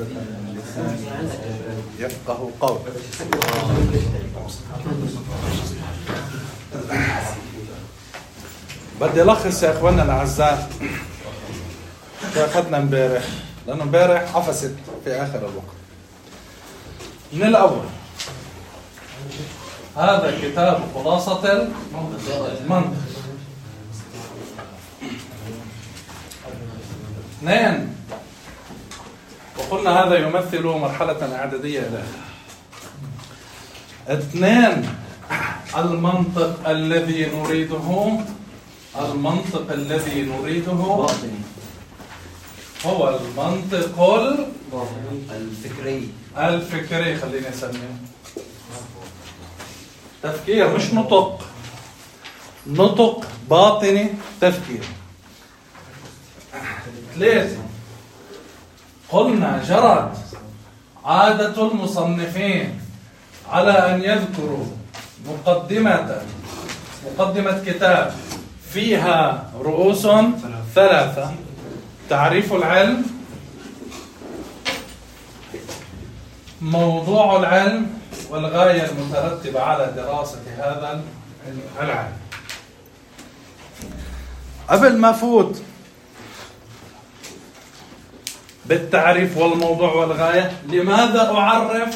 عقدة من لساني يفقه قول. بدي ألخص يا إخواننا الأعزاء شو أخذنا امبارح، لأنه امبارح عفست في آخر الوقت. من الأول، هذا كتاب خلاصة المنطق. 2، وقلنا هذا يمثل مرحلة إعدادية إلى 2 المنطق الذي نريده. المنطق الذي نريده هو المنطق الفكري. خليني أسميه تفكير، مش نطق. نطق باطني، تفكير. 3، قلنا جرت عادة المصنفين على أن يذكروا مقدمة كتاب فيها رؤوس 3: تعريف العلم، موضوع العلم، والغاية المترتبة على دراسة هذا العلم. قبل ما أفوت بالتعريف والموضوع والغاية، لماذا أعرف؟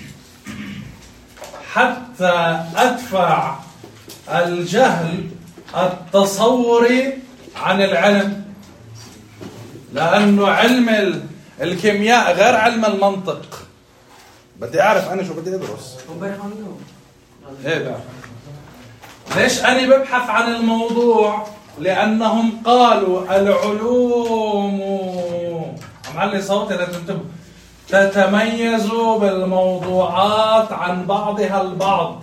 حتى أدفع الجهل التصوري عن العلم، لأنه علم الكيمياء غير علم المنطق. بدي أعرف أنا شو بدي أدرس. إيه بقى؟ ليش أنا ببحث عن الموضوع؟ لأنهم قالوا العلوم، عملي صوتي لتنتبه، تتميز بالموضوعات عن بعضها البعض.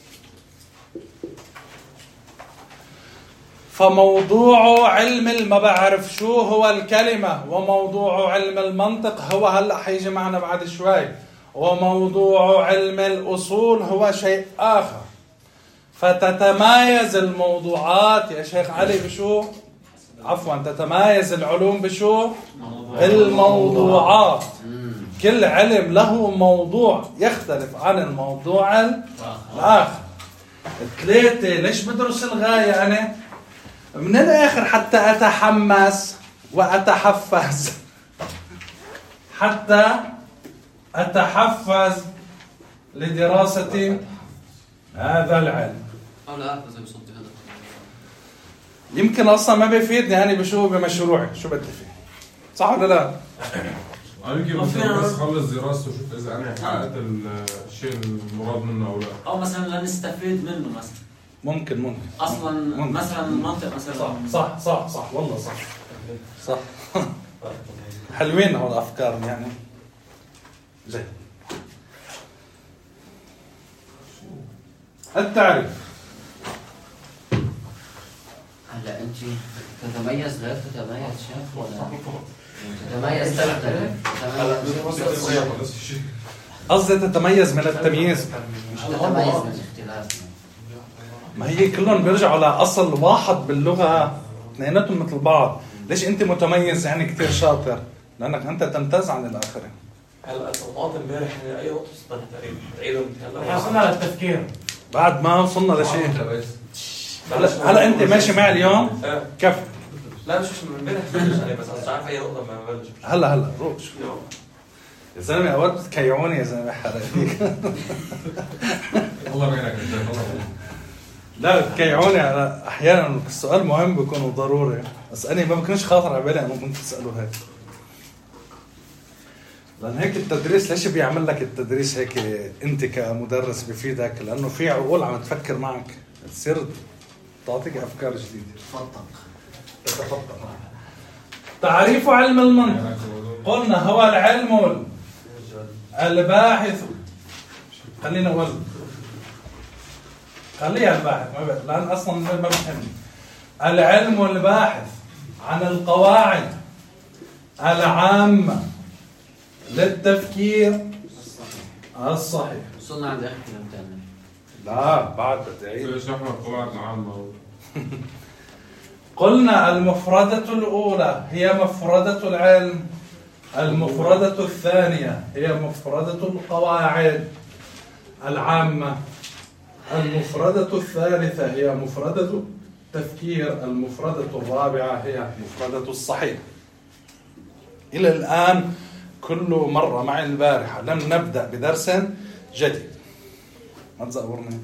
فموضوع علم ما بعرف شو هو الكلمة، وموضوع علم المنطق هو هلأ حيجي معنا بعد شوي، وموضوع علم الأصول هو شيء آخر. فتتمايز الموضوعات يا شيخ علي بشو؟ عفوا، تتمايز العلوم بشو؟ الموضوعات. كل علم له موضوع يختلف عن الموضوع الآخر. 3، ليش بدرس الغاية أنا؟ من الآخر حتى أتحمس وأتحفز، حتى أتحفز لدراسة هذا العلم. يمكن أصلا ما بيفيدني أنا بشو بمشروعي، شو بدي فيه، صح ولا لا؟ يمكن بس خلص دراسته وشوف إذا أنا حققت الشيء المراد منه أو لا، أو مثلا لا نستفيد منه مثلا. ممكن أصلا ممكن. مثلا المنطق مثلا صح والله صح حلوين هو الأفكار يعني. زين، التعريف. هلا أنت تتميز غير تتميز شيخ ولا تتميز تختلف؟ قصدي تتميز من التمييز، مش تتميز من الاختلاف. ما هي كلهم بيرجعوا لأصل واحد باللغة، اثنيناتهم مثل بعض. ليش أنت متميز يعني كتير شاطر؟ لأنك أنت تمتاز عن الآخرين. هلا النقاط امبارح أي نقطة وصلنا تقريبا؟ تعيدهم احنا وصلنا للتفكير بعد ما وصلنا لشيء. هلا أنت ماشي معي اليوم كيف؟ لا مش من امبارح بس مش عارف أي نقطة ما بلش. هلا روح يا زلمة، أوقات بتكيعوني يا زلمة، حرق فيك. الله يعينك. لا بتكيعوني أحيانا. السؤال مهم بيكون ضروري، بس أنا ما بكونش خاطر على بالي أنه ممكن تسأله هيك. لأن هيك التدريس، ليش بيعمل لك التدريس هيك؟ أنت كمدرس بفيدك، لأنه في عقول عم تفكر معك، تصير تعطيك أفكار جديدة. تتفطن. تعريف علم المنطق، قلنا هو العلم الباحث. خلينا نقول خليها الباحث، لأن أصلا ما بفهمني. العلم الباحث عن القواعد العامة للتفكير الصحيح. وصلنا عند آخر كلام تاني. لا بعد بدي أعيد. ليش نحن القواعد العامة؟ قلنا المفردة الأولى هي مفردة العلم المفردة الثانية هي مفردة القواعد العامة. المفردة الثالثة هي مفردة التفكير. المفردة الرابعة هي مفردة الصحيح. إلى الآن كل مرة مع البارحة لم نبدأ بدرس جديد. ما تزورني.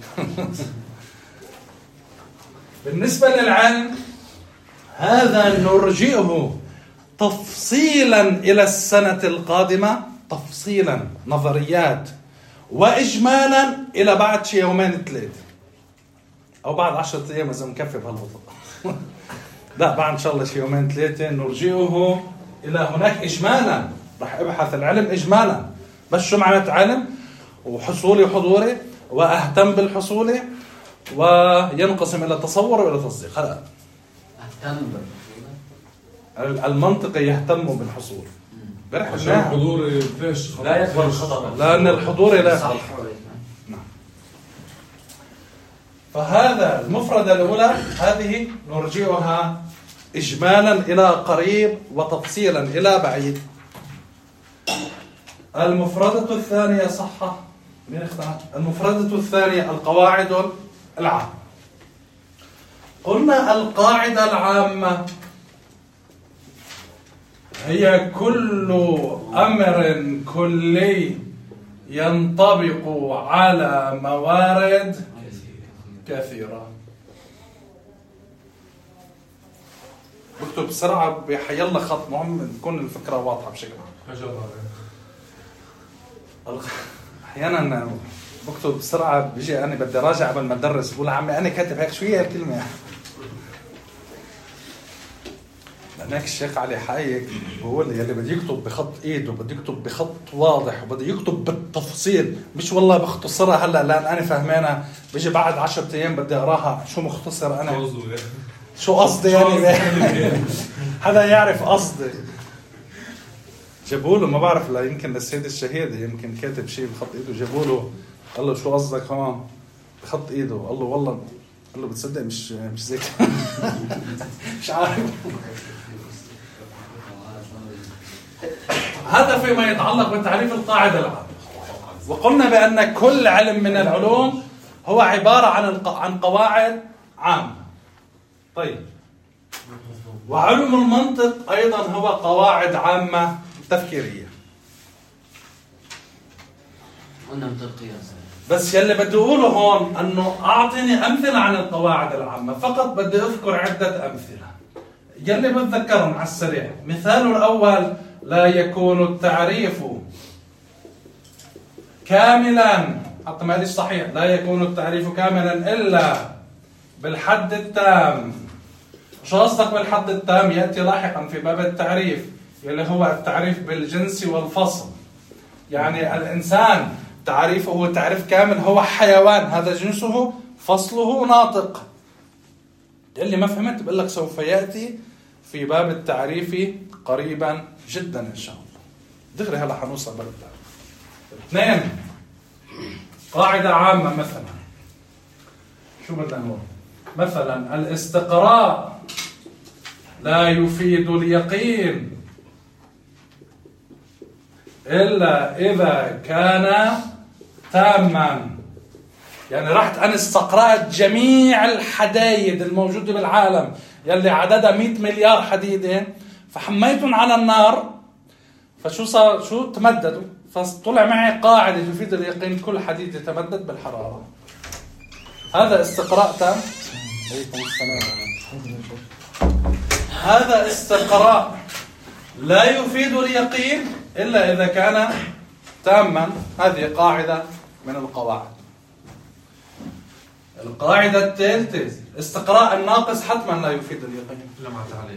بالنسبة للعلم هذا نرجئه تفصيلا إلى السنة القادمة، تفصيلا نظريات وإجمالا إلى بعد شي يومين 3 أو بعد 10 أيام إذا مكفي بهالوضع. لا بعد إن شاء الله شي يومين 3 نرجئه إلى هناك إجمالا. رح أبحث العلم إجمالا، بس شو معنى علم وحصولي وحضوري وأهتم بالحصول وينقسم إلى تصور وإلى تصديق. هلا أهتم بالحصول، المنطقي يهتم بالحصول عشان الحضور ليش لا يقبل الخطأ، لأن الحضور لا يقبل. نعم. فهذا المفردة الأولى هذه نرجئها إجمالا إلى قريب وتفصيلا إلى بعيد. المفردة الثانية صحة مين اختار؟ المفردة الثانية القواعد العامة. قلنا القاعدة العامة هي كل أمر كلي ينطبق على موارد كثيرة. بكتب بسرعة بحيلا خط مهم تكون الفكرة واضحة بشكل أحيانا بكتب بسرعة بيجي أنا بدي راجع قبل ما أدرس بقول عمي أنا كاتب هيك شو هي الكلمة. لأنك الشيخ علي حايك بقول يلي بدي يكتب بخط إيده بدي يكتب بخط واضح وبدي يكتب بالتفصيل، مش والله بختصرها هلا لأن أنا فهمانة بيجي بعد 10 أيام بدي أراها شو مختصر أنا شو قصدي يعني هذا يعرف قصدي. جابوا له ما بعرف لا يمكن للسيد الشهيد يمكن كاتب شيء بخط ايده، جابوا له قال له شو قصدك هون بخط ايده، قال له والله قال له بتصدق مش زي مش عارف. هذا فيما يتعلق بتعريف القاعدة العامة. وقلنا بأن كل علم من العلوم هو عبارة عن قواعد عامة. طيب وعلم المنطق أيضا هو قواعد عامة تفكيرية. قلنا منطقية بس يلي بدي أقوله هون أنه أعطيني أمثلة عن القواعد العامة فقط. بدي أذكر عدة أمثلة يلي بتذكرهم على السريع. مثال الأول لا يكون التعريف كاملا، حتى ما قالش صحيح، لا يكون التعريف كاملا إلا بالحد التام. شو قصدك بالحد التام؟ يأتي لاحقا في باب التعريف اللي هو التعريف بالجنس والفصل. يعني الإنسان تعريفه تعريف كامل هو حيوان، هذا جنسه فصله ناطق. اللي ما فهمت بقول لك سوف يأتي في باب التعريف قريبا جدا إن شاء الله. دغري هلا حنوصل باب التعريف. 2 قاعدة عامة مثلا شو بدنا نقول؟ مثلا الاستقراء لا يفيد اليقين إلا إذا كان تاما. يعني رحت أنا استقرأت جميع الحدايد الموجودة بالعالم يلي عددها 100 مليار حديدة فحميتهم على النار فشو صار؟ شو تمددوا، فطلع معي قاعدة تفيد اليقين كل حديد يتمدد بالحرارة. هذا استقراء تام. هذا استقراء لا يفيد اليقين إلا إذا كان تاما. هذه قاعدة من القواعد. القاعدة الثالثة استقراء الناقص حتما لا يفيد اليقين. لا ما تعليل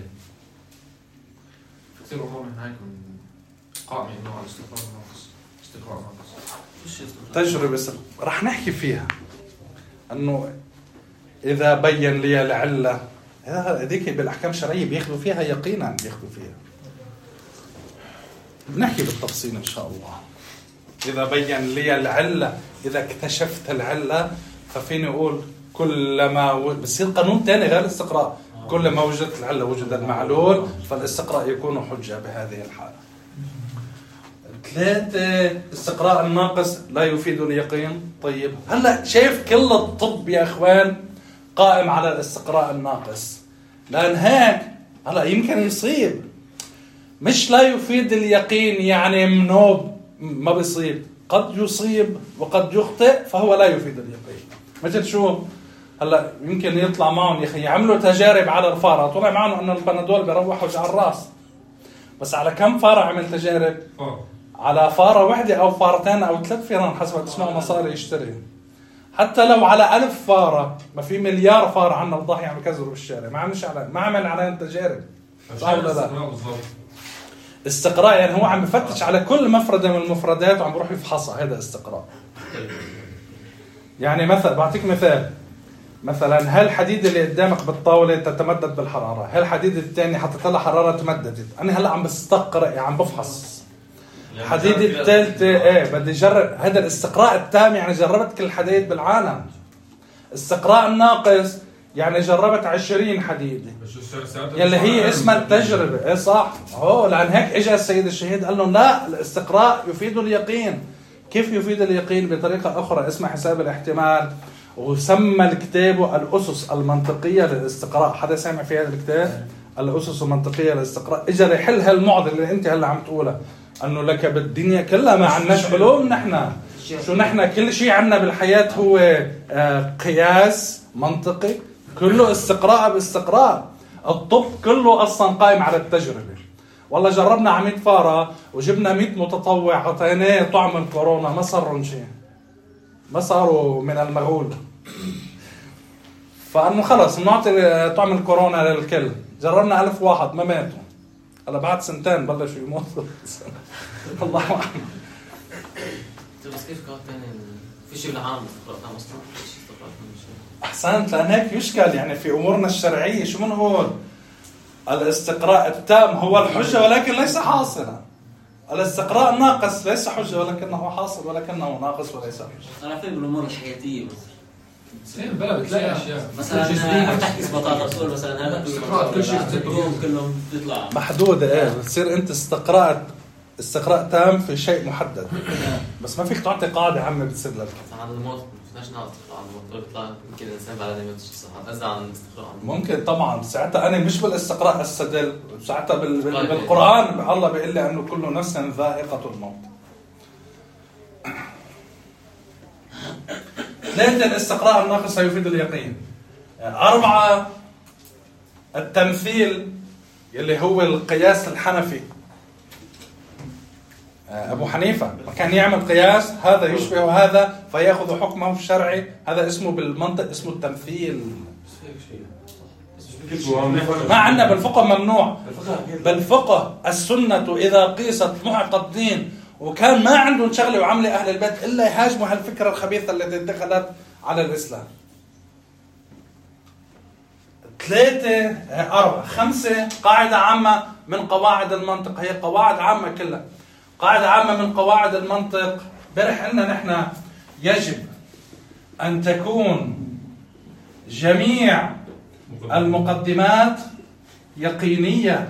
كثير أمور من هيك قائمة إنه على استقراء الناقص. استقراء ناقص تجربة رح نحكي فيها أنه إذا بين لي العلة هذيك بالأحكام الشرعية بياخذوا فيها يقينا بياخذوا فيها. بنحكي بالتفصيل إن شاء الله. إذا بين لي العلة إذا اكتشفت العلة ففيني أقول كلما بصير قانون تاني غير الاستقراء. كلما وجدت العلة وجد المعلول فالاستقراء يكون حجة بهذه الحالة. 3 استقراء الناقص لا يفيد اليقين. طيب هلا شايف كل الطب يا اخوان قائم على الاستقراء الناقص، لان هيك هلا يمكن يصيب، مش لا يفيد اليقين يعني منوب ما بيصيب، قد يصيب وقد يخطئ فهو لا يفيد اليقين. مثل شو هلا يمكن يطلع معهم يا اخي يعملوا تجارب على الفاره، طلع معهم انه البنادول بيروح وجع الراس، بس على كم فاره عمل تجارب؟ على فاره واحده او فارتين او 3 فيران حسب تسمعوا مصاري يشتري. حتى لو على 1000 فاره، ما في مليار فاره عنا بضاحي عم يكذبوا بالشارع، ما عمل عليهم تجارب. صح ولا لا؟ استقراء يعني هو عم بفتش على كل مفردة من المفردات وعم بروح يفحصها، هذا استقراء. يعني مثلا بعطيك مثلا هالحديد اللي قدامك بالطاولة تتمدد بالحرارة، هالحديد الثاني حطيت لها حرارة تمددت، أنا هلا عم بستقرأ يعني عم بفحص. الحديد الثالثة بدي جرب، هذا الاستقراء التام يعني جربت كل الحديد بالعالم. استقراء الناقص يعني جربت 20 حديد يلي هي اسمها التجربة. صح، لأن هيك اجى السيد الشهيد قال لهم لا، الاستقراء يفيد اليقين. كيف يفيد اليقين؟ بطريقة أخرى اسمها حساب الاحتمال، وسمى الكتاب الأسس المنطقية للاستقراء. حدا سامع في هذا الكتاب؟ الأسس المنطقية للاستقراء. اجى يحل هالمعضلة اللي انت هلا عم تقولها، انه لك بالدنيا كلها ما عندناش علوم، نحن شو نحن كل شيء عندنا بالحياة هو قياس منطقي، كله استقراء باستقراء. الطب كله أصلا قائم على التجربة. والله جربنا على 100 فارة وجبنا 100 متطوع عطيناه طعم الكورونا، ما صاروا شيء، ما صاروا من المغول. فأنه خلص نعطي طعم الكورونا للكل. جربنا 1000 واحد ما ماتوا، هلا بعد 2 سنين بلشوا يموتوا. الله أعلم. بس كيف قال تاني في شيء بالعام استقراء تام أصلا؟ أحسنت، لأن هيك يشكل يعني في أمورنا الشرعية. شو بنقول؟ الاستقراء التام هو الحجة ولكن ليس حاصلا. الاستقراء الناقص ليس حجة ولكنه حاصل، ولكنه ناقص وليس حجة. أنا فين بالأمور الحياتية مثلا بلا بتلاقي أشياء مثلا تحكي بطاطا صور مثلا هذا كلهم بيطلع محدودة. بتصير أنت استقراء تام في شيء محدد، بس ما فيك تعطي قاعدة عامة بتصير لك. عن الموت مش ناقص عن الموت بيطلع يمكن الإنسان بعد ما يموت الصحة أزعل عن الاستقراء. ممكن طبعا ساعتها أنا مش بالاستقراء السدل، ساعتها بالقرآن الله بيقول لي أنه كل نفس ذائقة الموت. 3 الاستقراء الناقص يفيد اليقين. 4 التمثيل يلي هو القياس الحنفي. أبو حنيفة كان يعمل قياس هذا يشبه هذا فيأخذ حكمه الشرعي، هذا اسمه بالمنطق اسمه التمثيل. ما عندنا بالفقه ممنوع، بالفقه السنة إذا قيست محق الدين، وكان ما عندهم شغلة وعملة أهل البيت إلا يهاجموا هالفكرة الخبيثة التي دخلت على الإسلام. 3 4 5 قاعدة عامة من قواعد المنطق، هي قواعد عامة كلها. قاعدة عامة من قواعد المنطق برح لنا نحن يجب أن تكون جميع المقدمات يقينية.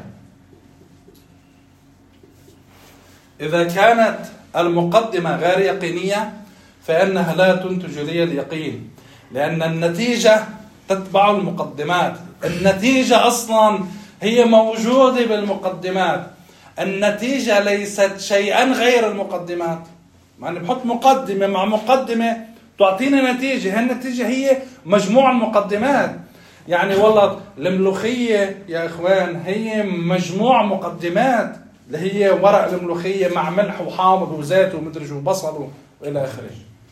إذا كانت المقدمة غير يقينية فإنها لا تنتج لي اليقين، لأن النتيجة تتبع المقدمات. النتيجة أصلا هي موجودة بالمقدمات، النتيجة ليست شيئا غير المقدمات. يعني بحط مقدمة مع مقدمة تعطينا نتيجة، هالنتيجة هي مجموع المقدمات. يعني والله الملوخية يا إخوان هي مجموع مقدمات، اللي هي ورق الملوخية مع ملح وحامض وزيت ومدرج وبصل وإلى آخره.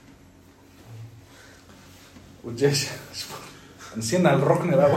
والجيش نسينا الركن الأول.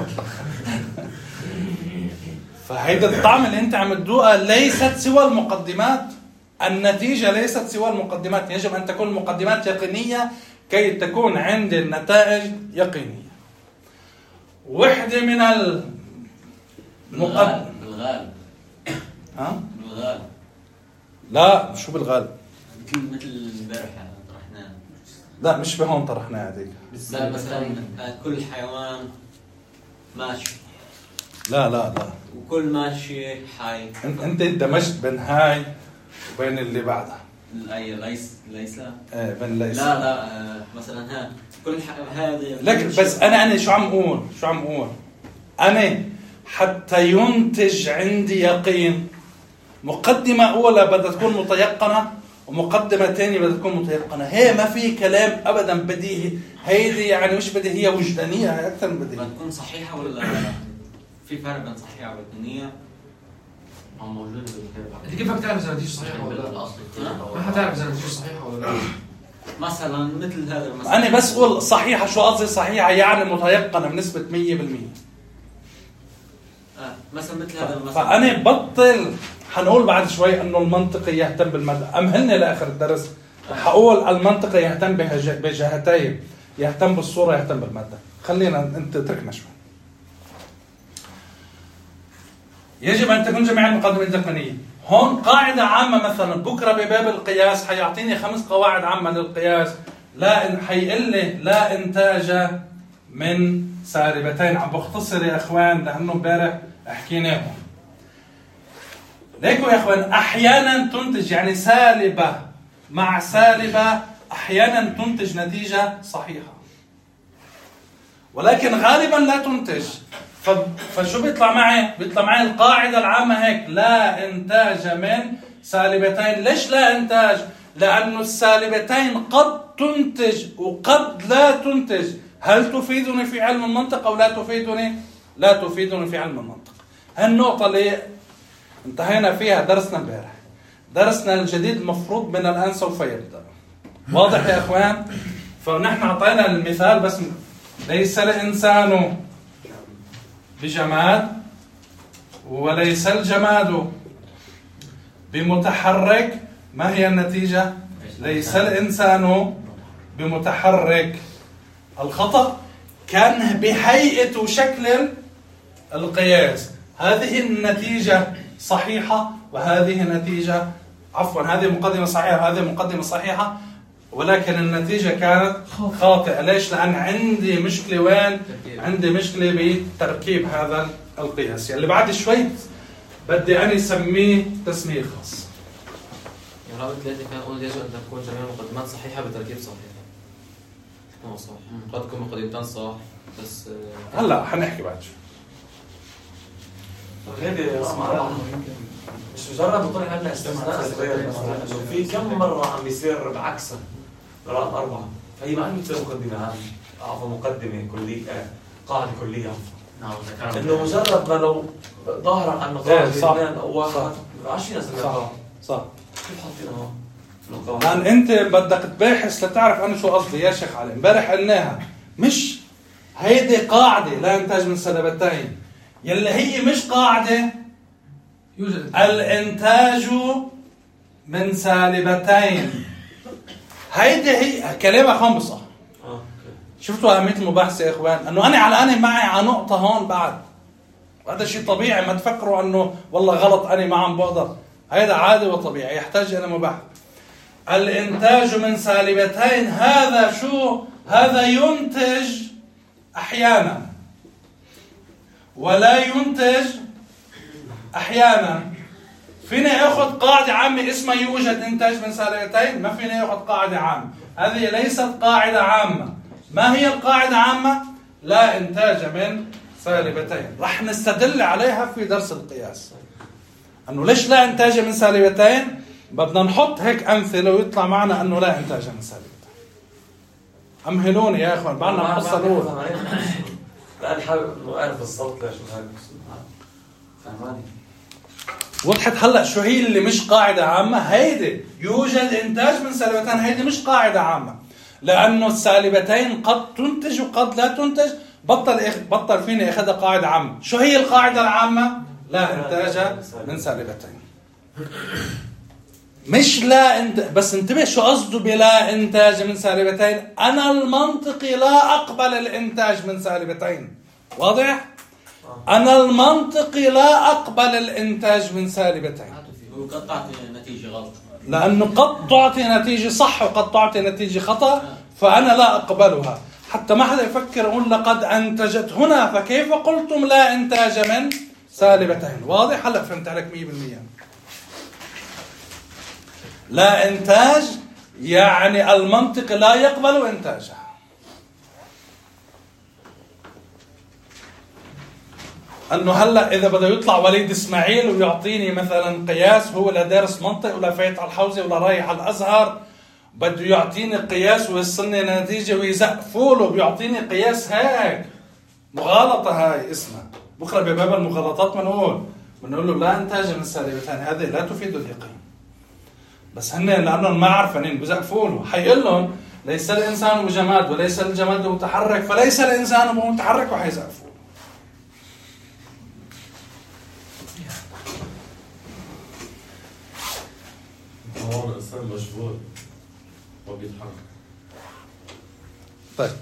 فهيدا الطعم اللي انت عم تدوقها ليست سوى المقدمات، النتيجة ليست سوى المقدمات. يجب أن تكون المقدمات يقينية كي تكون عند النتائج يقينية. وحدة من بالغالب. ها؟ بالغالب. لا شو بالغالب؟ مثل امبارح طرحناه. لا مش بهون طرحناه هذيك. لا مثلا كل حيوان ماشي. لا وكل ماشي حي. انت دمجت بين هاي وبين اللي بعدها. ليس بين ليس. لا مثلا كل هذه. لكن بس أنا شو عم أقول أنا حتى ينتج عندي يقين، مقدمة أولى بدها تكون متيقنة ومقدمة تانية بدها تكون متيقنة. هي ما في كلام أبدا بديهي، هيدي يعني مش بديهية وجدانية أكثر من بديهية. بتكون صحيحة ولا في فرق بين صحيحة ووجدانية؟ موجود بالكتاب. انت كيف تعرف اذا نتيجة صحيحة ولا لا؟ ما حتعرف اذا نتيجة صحيحة ولا لا. مثلا مثل هذا المثال. أنا بس أقول صحيحة، شو قصدي صحيحة؟ يعني متيقنة بنسبة 100%. مثلا مثل هذا المثال. فأنا بطل حنقول بعد شوي أنه المنطقي يهتم بالمادة. أمهلني لآخر الدرس حقول المنطقي يهتم بجهتين، يهتم بالصورة يهتم بالمادة. خلينا أنت تركنا شوي. يجب أن تكون جميع المقدمات تقنية. هون قاعدة عامة مثلا بكرة بباب القياس حيعطيني 5 قواعد عامة للقياس. حيقول لي لا إنتاج من سالبتين. عم بختصر يا إخوان لأنه امبارح حكيناهم. ليكوا يا إخوان أحيانا تنتج يعني سالبة مع سالبة أحيانا تنتج نتيجة صحيحة، ولكن غالبا لا تنتج. فشو بيطلع معي؟ بيطلع معي القاعدة العامة هيك: لا إنتاج من سالبتين. ليش لا إنتاج؟ لأنه السالبتين قد تنتج وقد لا تنتج. هل تفيدني في علم المنطق أو لا تفيدني؟ لا تفيدني في علم المنطق. هالنقطة اللي انتهينا فيها درسنا امبارح. درسنا الجديد المفروض من الآن سوف يبدأ. واضح يا إخوان؟ فنحن أعطينا المثال بس: ليس الإنسان بجماد وليس الجماد بمتحرك. ما هي النتيجة؟ ليس الإنسان بمتحرك. الخطأ كان بهيئة وشكل القياس. هذه النتيجة صحيحة وهذه نتيجة هذه مقدمة صحيحة وهذه مقدمة صحيحة، ولكن النتيجة كانت خاطئة. ليش؟ لأن عندي مشكلة. وين؟ عندي مشكلة بتركيب هذا القياس اللي بعد شوي بدي أنا أسميه تسمية خاص. يعني رابط 3 كان يقول يجب أن تكون جميع المقدمات صحيحة بتركيب صحيح. صح. قد تكون مقدمتان صح بس هلا حنحكي بعد شوي. غير مش مجرد بطلع عندنا استثناء صغير، انه في كم مره عم بيصير بعكسها رقم 4، فهي ما عم بتصير مقدمه عفوا مقدمه كليه قاعده كليه عفوا. انه مجرد ما لو ظاهره انه قاعده 2 او 1 20 سنه. صح. كيف حاطينها؟ الآن أنت بدك تباحث لتعرف أنا شو قصدي يا شيخ علي. امبارح قلناها، مش هيدي قاعدة لا إنتاج من سالبتين. يلي هي مش قاعدة يوجد الإنتاج من سالبتين. هيدي هي كلامها خمسة. شفتوا أهمية المباحثة يا إخوان؟ أنه أنا معي على نقطة هون بعد، وهذا شيء طبيعي. ما تفكروا أنه والله غلط أنا ما عم بقدر. هذا عادي وطبيعي يحتاج إلى مباحث. الإنتاج من سالبتين هذا شو؟ هذا ينتج أحيانا ولا ينتج أحيانا. فيني أخذ قاعدة عامة اسمها يوجد إنتاج من سالبتين؟ ما فيني أخذ قاعدة عامة. هذه ليست قاعدة عامة. ما هي القاعدة عامة؟ لا إنتاج من سالبتين. رح نستدل عليها في درس القياس. أنه ليش لا إنتاج من سالبتين؟ بدنا نحط هيك أمثلة ويطلع معنا أنه لا إنتاج من سالبتين. أمهلوني يا إخوان بعدنا القصة الأولى. لا أنا حابب إنه أعرف بالضبط ليش هاي فهماني. وضحت هلا شو هي اللي مش قاعدة عامة؟ هيدي يوجد إنتاج من سالبتين، هيدي مش قاعدة عامة، لأنه السالبتين قد تنتج وقد لا تنتج. بطل فيني أخذها قاعدة عامة. شو هي القاعدة العامة؟ لا إنتاج من سالبتين. مش لا بس انتبه شو قصده بلا إنتاج من سالبتين. أنا المنطقي لا أقبل الإنتاج من سالبتين. واضح؟ أنا المنطقي لا أقبل الإنتاج من سالبتين. وقد تعطي نتيجة غلط. لأنه قد تعطي نتيجة صح وقد تعطي نتيجة خطأ، فأنا لا أقبلها. حتى ما حدا يفكر يقول لقد أنتجت هنا فكيف قلتم لا إنتاج من سالبتين. واضح؟ هلأ فهمت عليك 100%. لا إنتاج يعني المنطق لا يقبل إنتاجها. أنه هلأ إذا بده يطلع وليد إسماعيل ويعطيني مثلا قياس، هو لا دارس منطق ولا فايت على الحوزة ولا رايح على الأزهر، بده يعطيني قياس ويوصلني نتيجة ويزقفوا له بيعطيني قياس هيك، مغالطة هاي اسمها. بكرة بباب المغالطات بنقول له لا إنتاج من السالبتين، هذه لا تفيد اليقين. بس هن لأنهم ما عارفين بزقفوا له، حيقول لهم ليس الإنسان بجماد وليس الجماد بمتحرك، فليس الإنسان بمتحرك وحيزقفوا. هو الإنسان مشغول وبيتحرك. طيب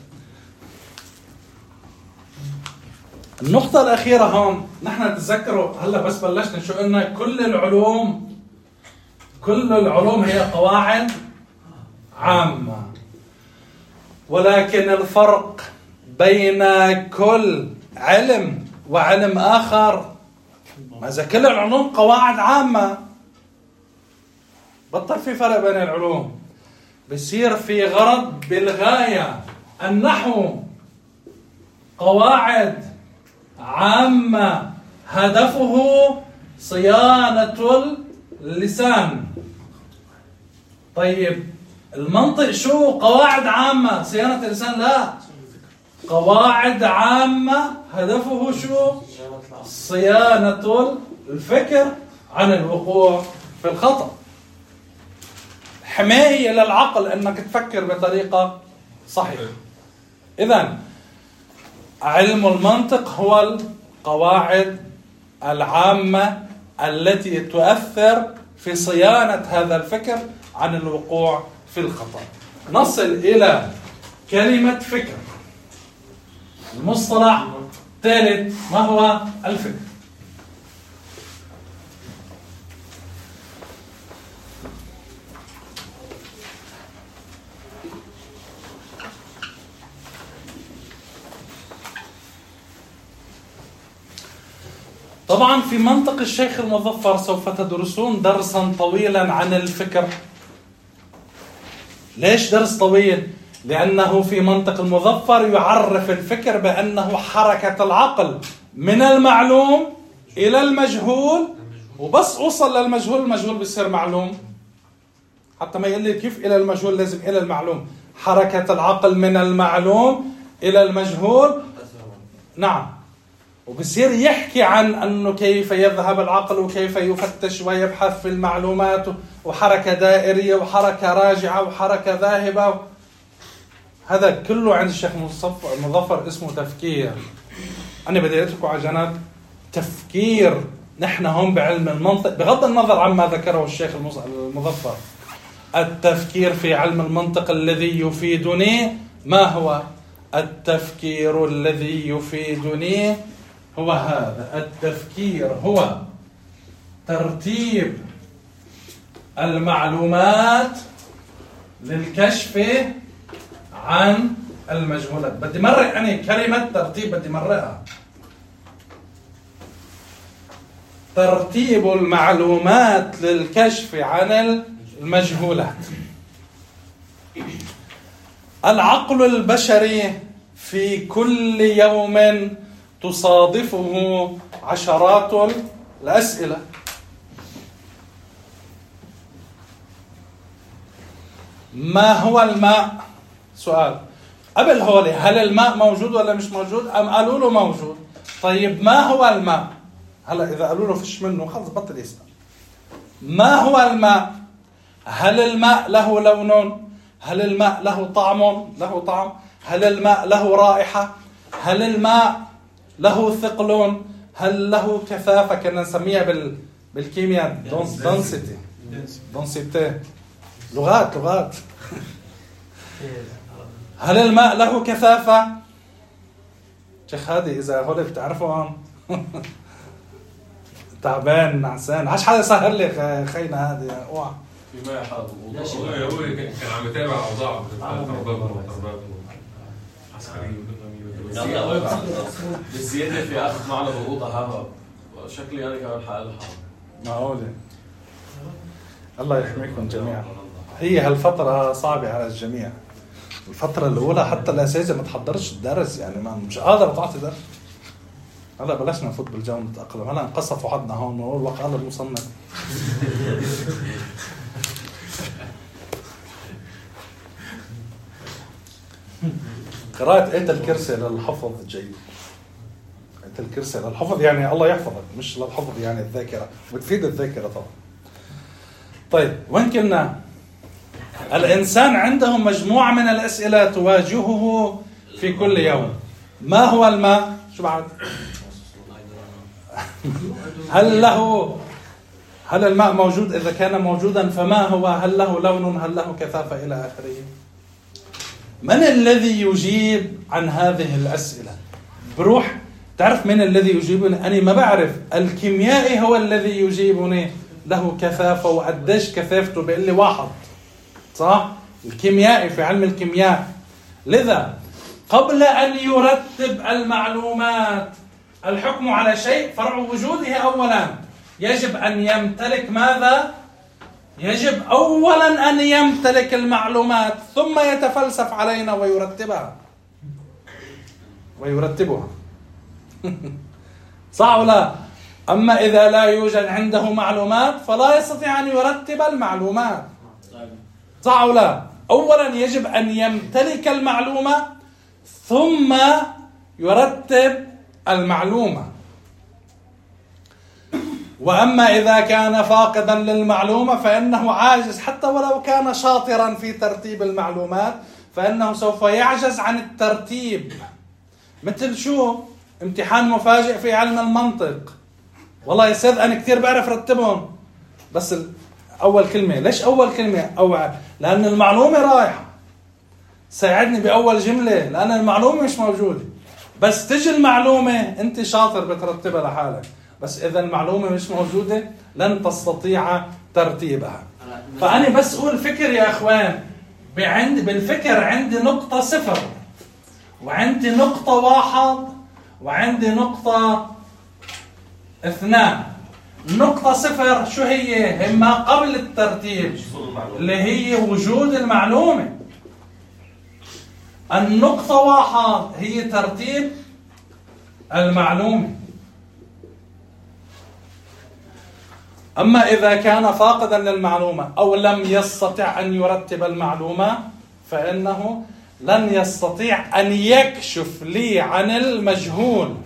النقطة الأخيرة هون، نحن تتذكروا هلا بس بلشنا شو قلنا؟ كل العلوم هي قواعد عامة، ولكن الفرق بين كل علم وعلم آخر، إذا كل العلوم قواعد عامة بطل في فرق بين العلوم، بصير في غرض بالغاية. النحو قواعد عامة هدفه صيانة اللسان. طيب المنطق شو؟ قواعد عامة صيانة اللسان؟ لا، قواعد عامة هدفه شو؟ صيانة الفكر عن الوقوع في الخطأ، حماية للعقل انك تفكر بطريقة صحيحة. اذن علم المنطق هو القواعد العامة التي تؤثر في صيانة هذا الفكر عن الوقوع في الخطأ. نصل إلى كلمة فكر. المصطلح الثالث ما هو الفكر؟ طبعا في منطق الشيخ المظفر سوف تدرسون درسا طويلا عن الفكر. ليش درس طويل؟ لأنه في منطق المظفر يعرف الفكر بأنه حركة العقل من المعلوم إلى المجهول، وبس أوصل للمجهول المجهول بيصير معلوم. حتى ما يقول لي كيف إلى المجهول، لازم إلى المعلوم. حركة العقل من المعلوم إلى المجهول، نعم. وبصير يحكي عن أنه كيف يذهب العقل وكيف يفتش ويبحث في المعلومات، وحركة دائرية وحركة راجعة وحركة ذاهبة. هذا كله عند الشيخ المظفر اسمه تفكير. أنا بدي أتركه على جنب. تفكير نحن هم بعلم المنطق، بغض النظر عما ذكره الشيخ المظفر، التفكير في علم المنطق الذي يفيدني ما هو؟ التفكير الذي يفيدني هو هذا. التفكير هو ترتيب المعلومات للكشف عن المجهولات. بدي مرق أنا كلمة ترتيب، بدي مرقها. ترتيب المعلومات للكشف عن المجهولات. العقل البشري في كل يوم تصادفه عشرات الأسئلة. ما هو الماء؟ سؤال. قبل هولي هل الماء موجود ولا مش موجود؟ أم قالوا له موجود؟ طيب ما هو الماء؟ هلا إذا قالوا له فيش منه خلص بطل يسأل. ما هو الماء؟ هل الماء له لون؟ هل الماء له طعم؟ هل الماء له رائحة؟ هل الماء له ثقل؟ هل له كثافة؟ كنا نسميها بالكيمياء دونسيتي. لغات. هل الماء له كثافة؟ شيخ هادي إذا هول بتعرفهم تعبان نعسان، عاش حدا سهر لي خينا هادي اوعى في ما يحاضر والله يا ابوي كان عم يتابع اوضاع ضربات عسكريه بالزياده في اخذ معنا ضغوط هذا شكلي انا كمان حالها معقوله. الله يحميكم جميعا. هي هالفترة صعبة على الجميع. الفترة الأولى حتى الأساتذة ما تحضرش الدرس، يعني ما مش قادر تعطي درس. هلا بلشنا نفوت بالجو نتأقلم. هلا انقصف وحدنا هون ونقول وقال المصنف. قراءة آية الكرسي للحفظ جيد. آية الكرسي للحفظ يعني الله يحفظك، مش للحفظ يعني الذاكرة، بتفيد الذاكرة طبعا. طيب وين كنا؟ الإنسان عنده مجموعة من الأسئلة تواجهه في كل يوم. ما هو الماء؟ شو بعد؟ هل الماء موجود؟ إذا كان موجودا فما هو؟ هل له لون؟ هل له كثافة؟ إلى آخره. من الذي يجيب عن هذه الأسئلة؟ بروح تعرف من الذي يجيبني؟ أنا ما بعرف. الكيميائي هو الذي يجيبني. له كثافة وقديش كثافته بيقول لي 1. صح؟ الكيميائي في علم الكيمياء. لذا قبل أن يرتب المعلومات الحكم على شيء فرع وجوده أولا يجب أن يمتلك ماذا؟ يجب أولا أن يمتلك المعلومات ثم يتفلسف علينا ويرتبها. صح ولا؟ أما إذا لا يوجد عنده معلومات فلا يستطيع أن يرتب المعلومات. صح ولا؟ أولا يجب أن يمتلك المعلومة ثم يرتب المعلومة. وأما إذا كان فاقدا للمعلومة فإنه عاجز، حتى ولو كان شاطرا في ترتيب المعلومات فإنه سوف يعجز عن الترتيب. مثل شو؟ امتحان مفاجئ في علم المنطق. والله يا سيد أنا كتير بعرف رتبهم، بس أول كلمة. ليش أول كلمة؟ لأن المعلومة رايحة. ساعدني بأول جملة لأن المعلومة مش موجودة. بس تجي المعلومة أنت شاطر بترتبها لحالك، بس إذا المعلومة مش موجودة لن تستطيع ترتيبها. فأنا بس أقول فكر يا أخوان. بالفكر عندي نقطة 0 وعندي نقطة 1 وعندي نقطة 2. النقطة 0 شو هي؟ ما قبل الترتيب اللي هي وجود المعلومة. النقطة 1 هي ترتيب المعلومة. أما إذا كان فاقدا للمعلومة أو لم يستطع أن يرتب المعلومة فإنه لن يستطيع أن يكشف لي عن المجهول.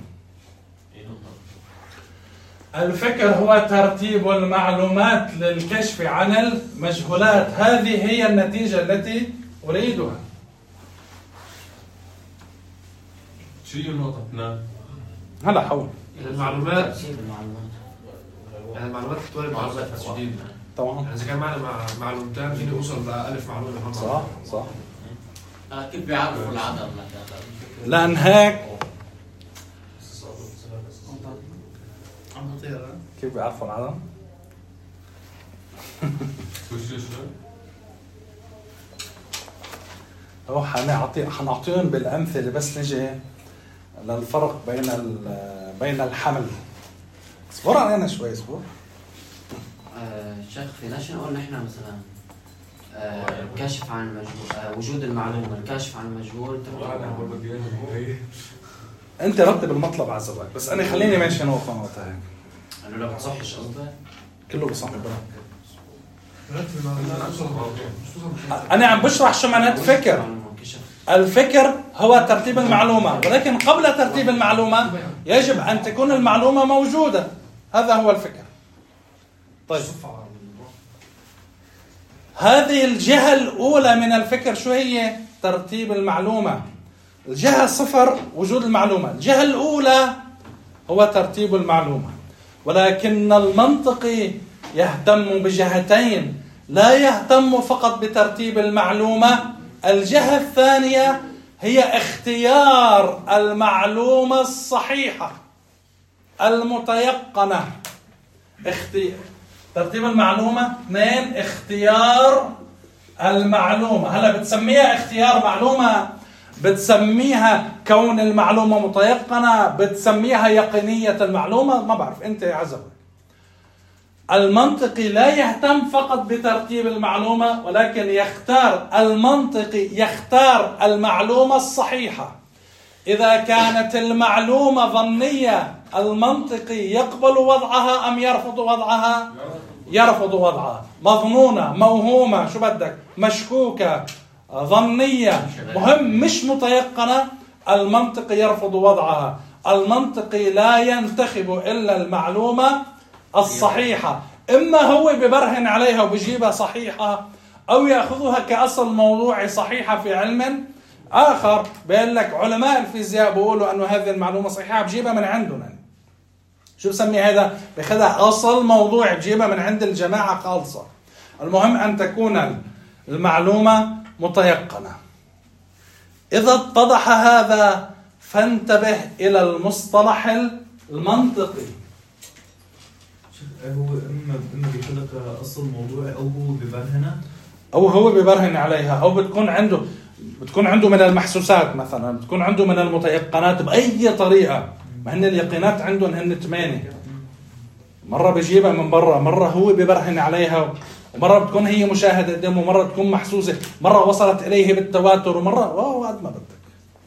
الفكر هو ترتيب المعلومات للكشف عن المجهولات. هذه هي النتيجة التي أريدها. شو هي النقطة 2؟ هلا حول المعلومات. يعني المعلومات تتولد معلومات جديدة. طبعا. يعني إذا كان معنا معلومتين فيني أوصل لألف معلومة. صح. كيف بيعرفوا العدد؟ لأن هيك كيف بيعرفوا العدد؟ هو حنعطيهم بالأمثلة بس نجي للفرق بين الحمل. اصبر علينا شوي اصبر. شيخ فيناش نقول نحن مثلا كشف عن المجهول، وجود المعلومة، الكشف عن المجهول. انت رتب المطلب عزبك، بس انا خليني ماشي نقطة نقطة هيك. انه لو بتصحش قصدك كله بصحي بقى. انا عم بشرح شو معنات فكر. الفكر هو ترتيب المعلومة، ولكن قبل ترتيب المعلومة يجب أن تكون المعلومة موجودة. هذا هو الفكر. طيب هذه الجهة الأولى من الفكر شو هي؟ ترتيب المعلومة. الجهة 0 وجود المعلومة. الجهة الأولى هو ترتيب المعلومة، ولكن المنطقي يهتم بجهتين، لا يهتم فقط بترتيب المعلومة. الجهة الثانية هي اختيار المعلومة الصحيحة المتيقنة. ترتيب المعلومة. 2 اختيار المعلومة. هلا بتسميها اختيار معلومة، بتسميها كون المعلومة متيقنة، بتسميها يقينية المعلومة، ما بعرف انت عزبك. المنطقي لا يهتم فقط بترتيب المعلومة، ولكن يختار المعلومة الصحيحة. إذا كانت المعلومة ظنية المنطقي يقبل وضعها أم يرفض وضعها؟ يرفض وضعها. مظنونة، موهومة، شو بدك، مشكوكة، ظنية، مهم مش متيقنة، المنطقي يرفض وضعها. المنطقي لا ينتخب إلا المعلومة الصحيحة، إما هو ببرهن عليها وبجيبها صحيحة، أو يأخذها كأصل موضوعي صحيحة في علم آخر. بيقول لك علماء الفيزياء بيقولوا أنه هذه المعلومة صحيحة، بجيبها من عندنا. شو بسمي هذا؟ بخدها أصل موضوع، بجيبها من عند الجماعة خالصة. المهم أن تكون المعلومة متيقنة. إذا اتضح هذا فانتبه إلى المصطلح المنطقي. هو إما بيخلق أصل موضوعي أو هو ببرهن عليها، أو بتكون عنده من المحسوسات مثلا، بتكون عنده من المتيقنات بأي طريقة. ما هن اليقينات عندهم هن 8، مرة بيجيبها من برا، مرة هو ببرهن عليها، ومرة بتكون هي مشاهدة قدامه، مرة بتكون محسوسة، مرة وصلت إليه بالتواتر، ومرة قد ما بدك.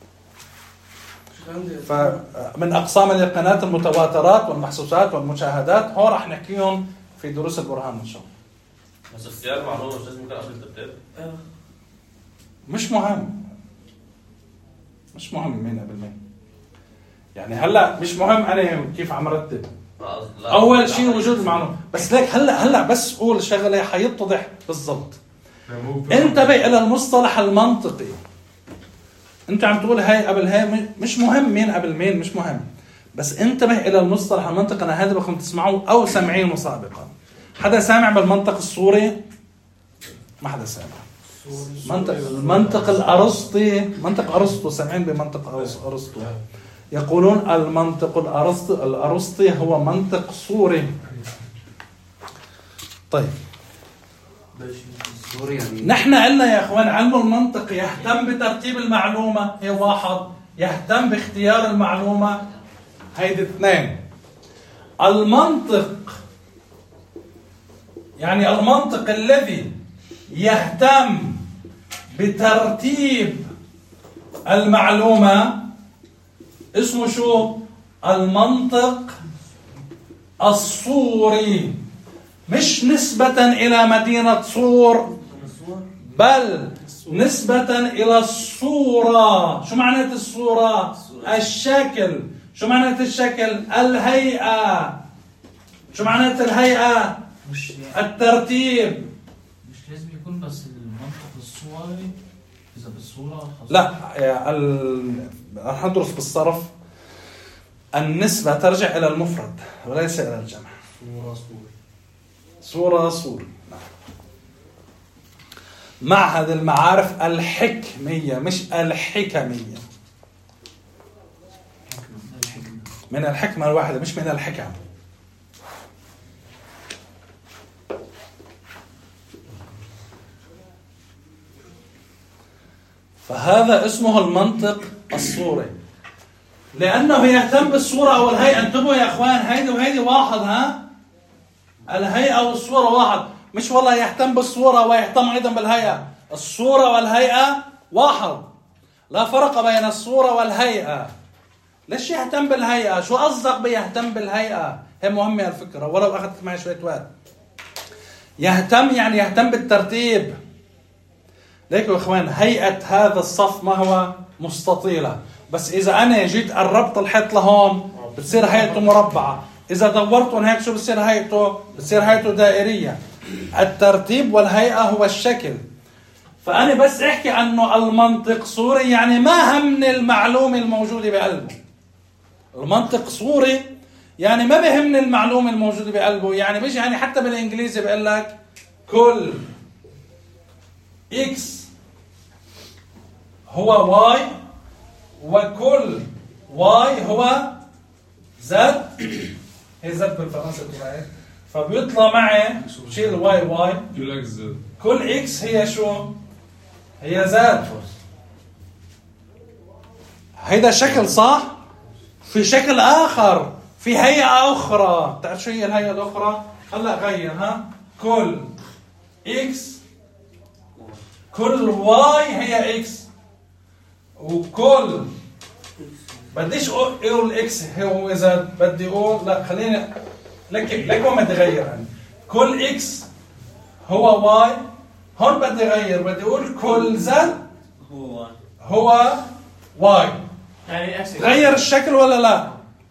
فمن أقسام اليقينات المتواترات والمحسوسات والمشاهدات، هو راح نحكيهم في دروس البرهان إن شاء الله. بس اختيار المعلومة مش لازم يكون قبل الترتيب. مش مهم 100%. يعني هلا مش مهم أنا كيف عم رتب. أول شيء وجود المعلومة. بس ليك هلا بس قول شغلة حيتضح بالضبط. انتبه إلى المصطلح المنطقي. أنت عم تقول هاي قبل هاي، مش مهم مين قبل مين، مش مهم. بس انتبه إلى المصطلح المنطقي. أنا هذا بكم تسمعوه أو سمعينه سابقا. حدا سامع بالمنطق الصوري؟ ما حدا سامع. المنطق الأرسطي، منطق أرسطو، سامعين بمنطق أرسطو؟ يقولون المنطق الأرسطي هو منطق صوري. طيب نحن قلنا يا أخوان علم المنطق يهتم بترتيب المعلومة، هي واحد، يهتم باختيار المعلومة، هيدي 2. المنطق يعني المنطق الذي يهتم بترتيب المعلومة اسمه شو؟ المنطق الصوري. مش نسبة إلى مدينة صور، بل نسبة إلى الصورة. شو معنى الصورة؟ الشكل. شو معنى الشكل؟ الهيئة. شو معنى الهيئة؟ الترتيب. مش لازم يكون بس المنطق الصوري، إذا بالصورة لا، رح ندرس بالصرف. النسبة ترجع إلى المفرد وليس إلى الجمع. صورة صوري. معهد المعارف الحكمية مش الحكمية. من الحكمة الواحدة مش من الحكم. فهذا اسمه المنطق الصوري، لأنه يهتم بالصورة أو الهيئة. انتبهوا يا أخوان، هيدي وهيدي واحد. الهيئة والصورة واحد. مش والله يهتم بالصورة ويهتم أيضا بالهيئة. الصورة والهيئة واحد، لا فرق بين الصورة والهيئة. ليش يهتم بالهيئة؟ شو قصدك بيهتم بالهيئة؟ هي مهمة الفكرة ولو أخذت معي شوية وقت. يهتم يعني يهتم بالترتيب. ليكوا يا إخوان، هيئة هذا الصف ما هو مستطيلة، بس إذا أنا جيت قربت الحيط لهون بتصير هيئته مربعة. إذا دورتهم هيك شو بتصير هيئته؟ بتصير هيئته دائرية. الترتيب والهيئة هو الشكل. فأنا بس أحكي عنه المنطق صوري، يعني ما همني المعلومة الموجودة بقلبه. المنطق صوري يعني ما بهمني المعلومة الموجودة بقلبه. يعني بيجي يعني حتى بالإنجليزي بيقول لك كل إكس هو واي، وكل واي هو زد. هي زد بالفرنسي تبعي، فبيطلع معي شيل واي واي، كل إكس هي شو؟ هي زد. هيدا شكل صح؟ في شكل آخر، في هيئة أخرى. تعرف شو هي الهيئة الأخرى؟ هلا غير كل اكس كل واي هي اكس، وكل بديش اقول اكس هو زد، بدي اقول لا خليني لك ما بدي اغير يعني كل اكس هو واي. هون بدي اغير، بدي اقول كل زد هو واي. يعني تغير الشكل ولا لا؟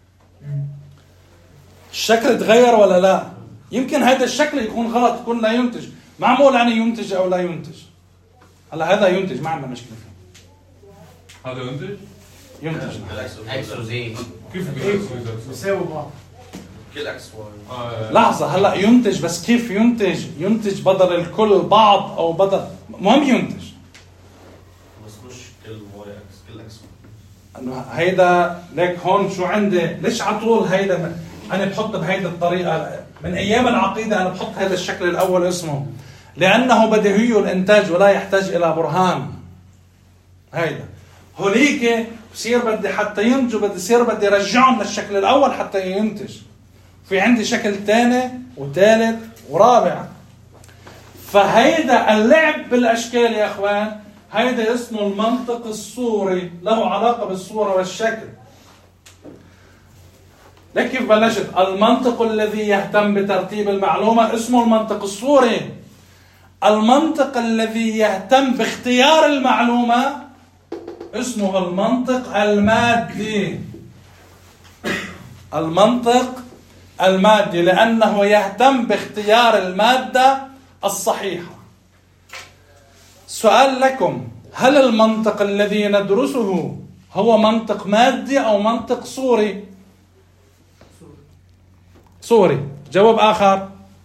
الشكل تغير ولا لا؟ يمكن هذا الشكل يكون غلط، يكون لا ينتج، معمول يعني ينتج او لا ينتج. هلا هذا ينتج، ما عندنا مشكله فيه. هذا ينتج؟ ينتج اكس وزي كيف بيساوي بعض. كل اكس واي. لحظه، هلا ينتج، بس كيف ينتج؟ ينتج بدل الكل بعض او بدل، مهم ينتج. بس مش كل واي اكس، كل اكس واي. انه هيدا ليك هون شو عندي؟ ليش على طول هيدا انا بحط بهيدي الطريقه؟ من ايام العقيده انا بحط هذا الشكل الاول اسمه لانه بديهي الانتاج ولا يحتاج الى برهان. هيدا هوليك بصير بدي حتى ينتجوا بدي رجعهم للشكل الاول حتى ينتج. في عندي شكل ثاني وثالث ورابع. فهيدا اللعب بالاشكال يا اخوان، هيدا اسمه المنطق الصوري، له علاقه بالصوره والشكل. لك كيف بلشت؟ المنطق الذي يهتم بترتيب المعلومه اسمه المنطق الصوري. المنطق الذي يهتم باختيار المعلومه اسمه المنطق المادي. المنطق المادي لأنه يهتم باختيار المادة الصحيحة. سؤال لكم، هل المنطق الذي ندرسه هو منطق مادي أو منطق صوري؟ صوري. جواب آخر.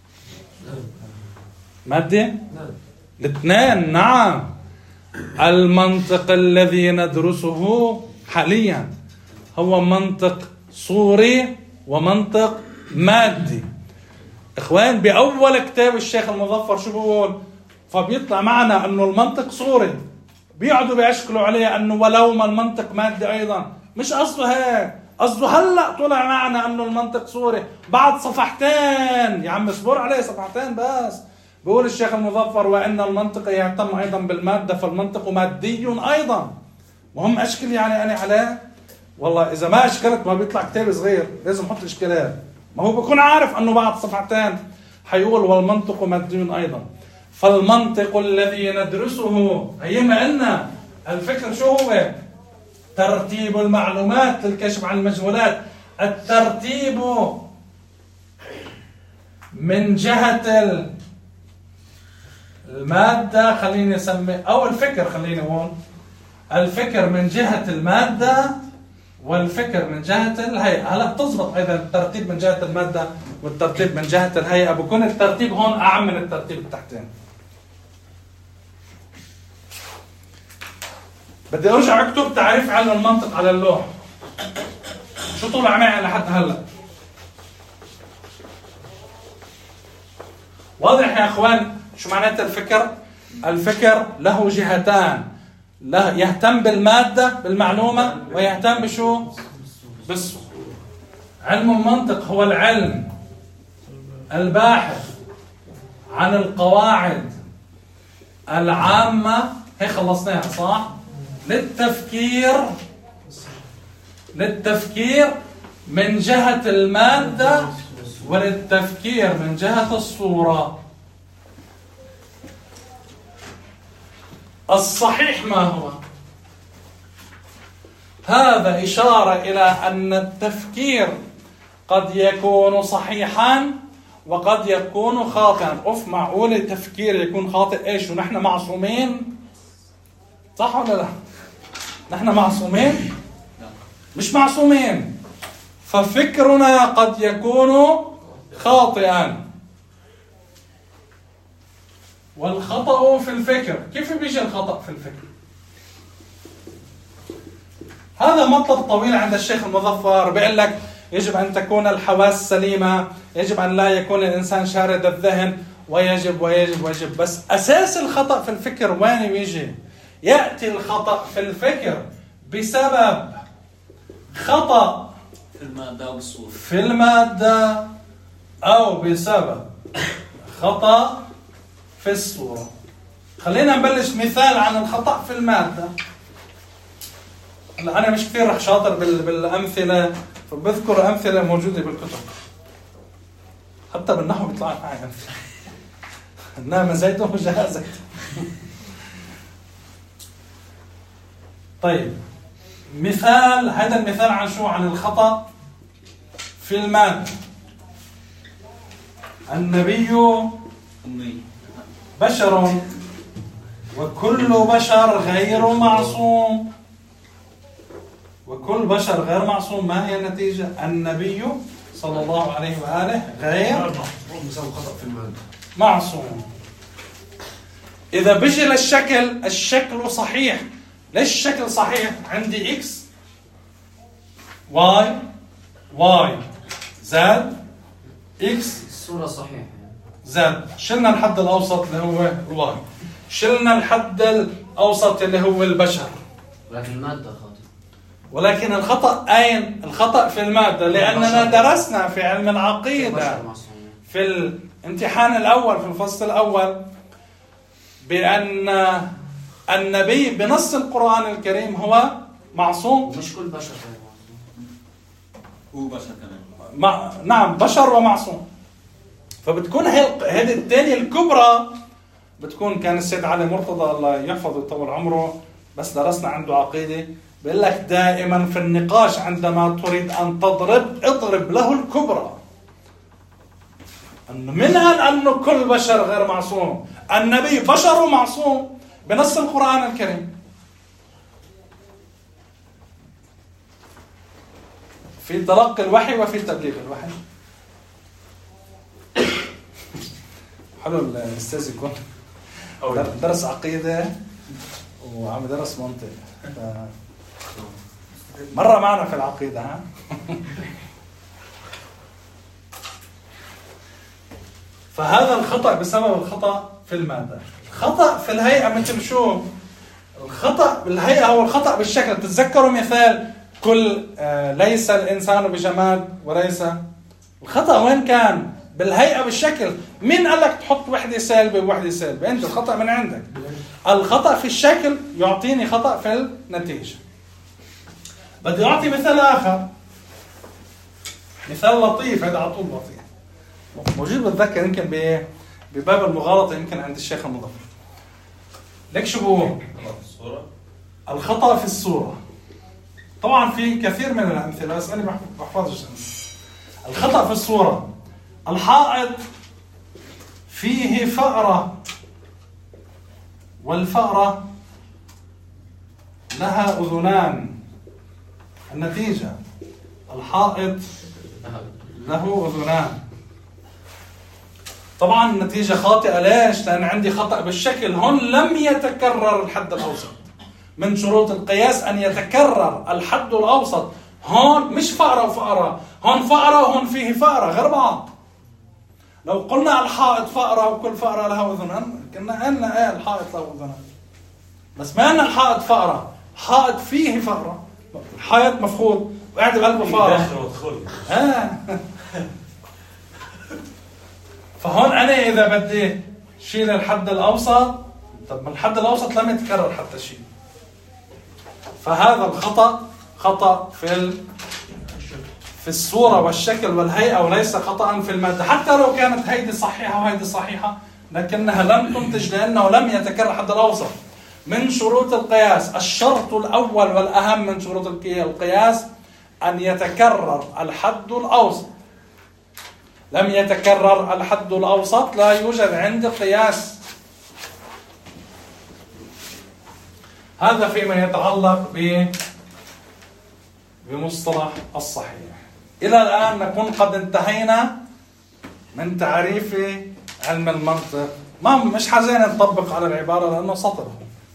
مادي؟ الاثنين. نعم. المنطق الذي ندرسه حاليا هو منطق صوري ومنطق مادي. اخوان باول كتاب الشيخ المظفر شو بيقول؟ فبيطلع معنا انه المنطق صوري، بيقعدوا بيشكلوا عليه انه ولو ما المنطق مادي ايضا. مش قصده هيك، قصده هلا طلع معنا انه المنطق صوري بعد صفحتين. يا عم اصبر عليه صفحتين بس. بيقول الشيخ المظفر وان المنطق يهتم ايضا بالماده فالمنطق مادي ايضا. مهم اشكل يعني انا عليه؟ والله اذا ما اشكلت ما بيطلع كتاب صغير، لازم احط اشكالات. ما هو بيكون عارف انه بعد صفحتين حيقول والمنطق مادي ايضا. فالمنطق الذي ندرسه ايما قلنا الفكر شو هو؟ ترتيب المعلومات للكشف عن المجهولات. الترتيب من جهة المادة، خليني اسمي، او الفكر، خليني هون الفكر من جهة المادة والفكر من جهة الهيئة. هلا بتزبط ايضا الترتيب من جهة المادة والترتيب من جهة الهيئة، بكون الترتيب هون اعم من الترتيب التحتين. بدي ارجع اكتب تعريف علم المنطق على اللوح. شو طلع معي لحد هلا؟ واضح يا اخوان شو معنات الفكر؟ الفكر له جهتان، له يهتم بالمادة بالمعلومة ويهتم بشو؟ بالصورة. علم المنطق هو العلم الباحث عن القواعد العامة، هي خلصناها صح؟ للتفكير من جهة المادة وللتفكير من جهة الصورة. الصحيح ما هو؟ هذا إشارة إلى أن التفكير قد يكون صحيحا وقد يكون خاطئا. معقول التفكير يكون خاطئ؟ ايش ونحن معصومين؟ صح ولا لا؟ نحن معصومين؟ مش معصومين. ففكرنا قد يكون خاطئا. والخطأ في الفكر، كيف بيجي الخطأ في الفكر؟ هذا مطلب طويل عند الشيخ المظفر. بيقول لك يجب أن تكون الحواس سليمة، يجب أن لا يكون الإنسان شارد الذهن، ويجب. بس أساس الخطأ في الفكر وين بيجي؟ يأتي الخطأ في الفكر بسبب خطأ في المادة والصورة، في المادة أو بسبب خطأ في الصورة. خلينا نبلش مثال عن الخطأ في المادة. أنا مش كثير رح شاطر بالأمثلة، فبذكر أمثلة موجودة بالكتب، حتى بالنحو بيطلع معي أمثلة. نام زيد وجاء زيد. طيب مثال، هذا المثال عن شو؟ عن الخطأ في المادة. النبي بشر وكل بشر غير معصوم. وكل بشر غير معصوم، ما هي النتيجة؟ النبي صلى الله عليه وآله غير معصوم. إذا بيجي للشكل، الشكل صحيح. ليش الشكل صحيح؟ عندي إكس واي زاد إكس الصورة صحيحة زاد. شلنا الحد الأوسط اللي هو الواي، شلنا الحد الأوسط اللي هو البشر. ولكن المادة خاطئة. ولكن الخطأ أين؟ الخطأ في المادة، لأننا درسنا في علم العقيدة في الامتحان الأول في الفصل الأول بأن النبي بنص القرآن الكريم هو معصوم. مش كل بشر غير معصوم، هو بشر كمان. نعم بشر ومعصوم. فبتكون هذه الثانية الكبرى بتكون. كان السيد علي مرتضى الله يحفظه ويطول عمره بس درسنا عنده عقيدة، بيقول لك دائما في النقاش عندما تريد أن اضرب له الكبرى. منها أنه كل بشر غير معصوم، النبي بشر ومعصوم بنص القرآن الكريم. في تلقي الوحي وفي تبليغ الوحي. حلو الأستاذ يكون درس عقيدة وعم يدرس منطق. مرة معنا في العقيدة ها. فهذا الخطأ بسبب الخطأ في المادة. الخطأ في الهيئة مثل شو؟ الخطأ بالهيئة هو الخطأ بالشكل. تتذكروا مثال كل ليس الإنسان بجماد وليس. الخطأ وين كان؟ بالهيئة بالشكل. مين قال لك تحط وحدة سالبة ووحدة سالبة؟ أنت الخطأ من عندك. الخطأ في الشكل يعطيني خطأ في النتيجة. بدي أعطي مثال آخر، مثال لطيف. هذا على طول لطيف موجود بتذكر يمكن بباب المغالطة، يمكن عند الشيخ المظفر. لك شو بقول؟ الخطأ في الصورة. طبعا في كثير من الأمثلة بس أنا بحفظش. الخطأ في الصورة: الحائط فيه فأرة والفأرة لها أذنان. النتيجة الحائط له أذنان. طبعا النتيجة خاطئة. ليش؟ لأن عندي خطأ بالشكل. هون لم يتكرر الحد الأوسط. من شروط القياس أن يتكرر الحد الأوسط. هون مش فأرة وفأرة، هون فأرة وهون فيه فأرة غير بعض. لو قلنا الحائط فأرة وكل فأرة لها أذنان كنا قلنا ايه الحائط له أذنان، بس ما قلنا الحائط فأرة. حائط فيه فأرة، الحائط مفقود وقاعد بقلبه فأرة. فهون أنا إذا بدي شيل الحد الأوسط، طب من الحد الأوسط لم يتكرر حتى شيء. فهذا الخطأ خطأ في الصورة والشكل والهيئة، وليس خطأ في المادة. حتى لو كانت هيدي صحيحة وهيدي صحيحة لكنها لم تنتج لأنه لم يتكرر الحد الأوسط. من شروط القياس الشرط الأول والأهم من شروط القياس أن يتكرر الحد الأوسط. لم يتكرر الحد الأوسط لا يوجد عند قياس. هذا فيما يتعلق بمصطلح الصحيح. إلى الآن نكون قد انتهينا من تعريف علم المنطق. مش حزين نطبق على العبارة لأنه سطر.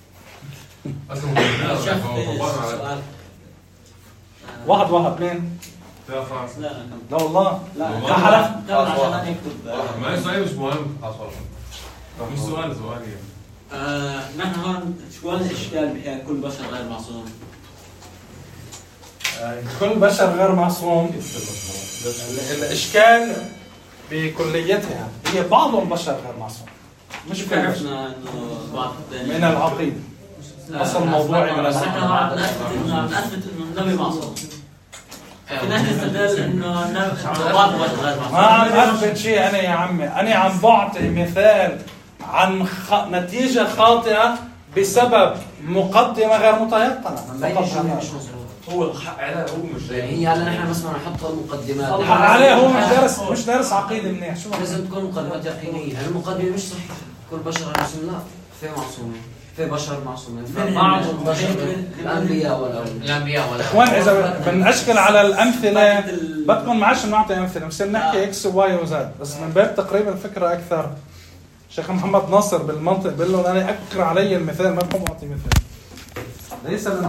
واحد مين؟ لا والله لا حلف. عشان نكتب ما السؤال مش مهم. مش سؤال يعني. نحن هون شو الاشكال بحيث كل بشر غير معصوم؟ كل بشر غير معصوم. الإشكال بكليتها هي بعض البشر غير معصوم، مش كل البشر. من العقيدة أصل موضوعي من احنا نثبت انه النبي معصوم. في ناس تستدل انه النبي بعض البشر غير معصوم. ما عم أثبت شيء أنا يا عمي، أنا عم بعطي مثال عن نتيجة خاطئة بسبب مقدمة غير متيقنة. مش مظبوط. هو هو مش هي هلا نحن مثلا نحط المقدمات عليه هو مش دارس عقيدة منيح. شو لازم تكون مقدمات يقينية. المقدمة مش صحيحة. كل بشر معصوم؟ لا، في معصومين، في بشر معصومين، بعض البشر الأنبياء والأولياء. إخوان إذا بنشكل على الأمثلة بدكم معاش نعطي أمثلة، بنصير نحكي إكس وواي وزد، بس من باب تقريب الفكرة أكثر. شيخ محمد ناصر بالمنطق بيقول لهم أنا أكثر علي المثال ما بكون أعطي مثال. ليس